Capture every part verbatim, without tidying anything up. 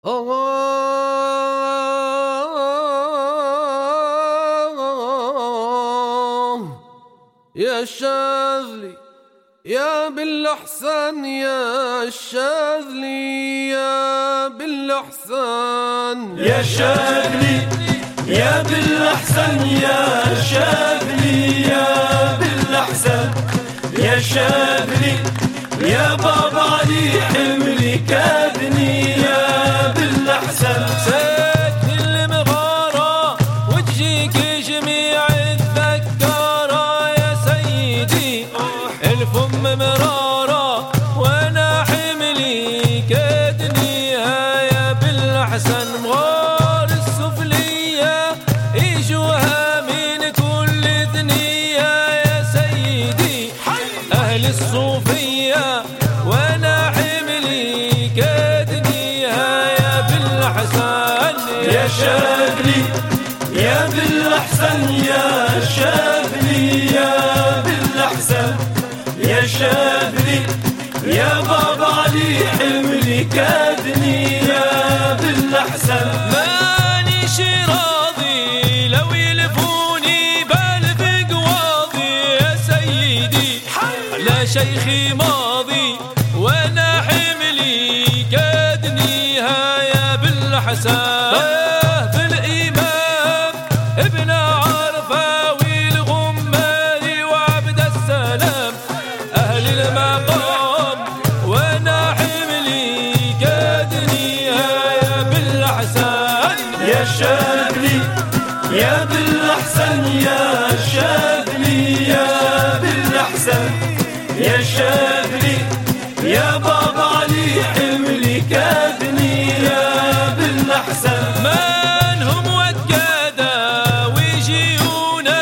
آه يا شاذلي يا بالأحسن يا شاذلي يا بالأحسن يا شاذلي يا بالأحسن يا شاذلي يا بالأحسن يا شاذلي يا بابا علي حملي كادني يا بالأحسن سكن المغارة وتجيك جميع الذكارة يا سيدي الفم مرارة وانا حملي كادنيها يا بالأحسن مغار السفلية يجوها من كل ثنية يا سيدي أهل الصوفية وانا حملي كادنيها يا بالأحسن يا شاذلي يا بالأحسن يا شاذلي يا بالأحسن يا شاذلي يا بابا علي حملي كادني يا بالأحسن مانيش راضي لو يلفوني بالف قواضي يا سيدي لا شيخي ماضي وانا حملي كادنيها يا بالأحسن بالإمام ابن عرفة والغماري وعبد السلام أهل المقام وانا حملي كادنيها يا بالأحسن يا شاذلي يا بالأحسن يا شاذلي يا بالأحسن يا شاذلي يا بابا علي حملي كادني يا بالأحسن من هم وكادة ويجيونا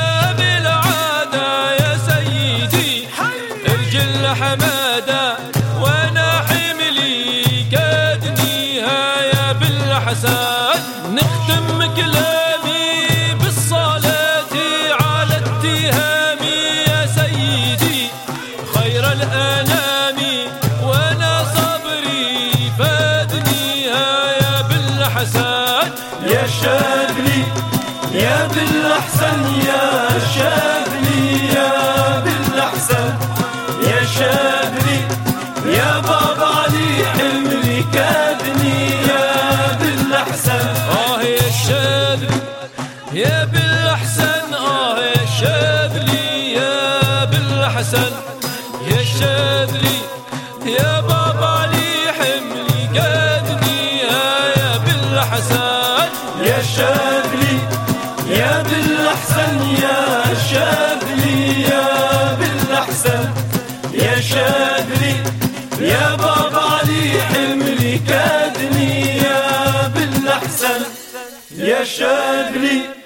بالعادة يا سيدي رجل حمادة وانا حملي كادنيها يا بالأحسن نختم كلامي بالصلاة على التهام يا سيدي خير الأنام وانا صبري فادنيها يا بالأحسن يا شاذلي يا بالأحسن يا شاذلي يا بالأحسن يا شاذلي يا بابا علي حملي كادني يا بالأحسن آه يا الشاذلي يا بالأحسن آه يا الشاذلي يا بالأحسن يا الشاذلي يا بابا علي حملي كادنيها يا بالأحسن يا شاذلي يا بالأحسن يا شاذلي يا بالأحسن يا شاذلي يا بابا علي حملي كادني يا بالأحسن يا شاذلي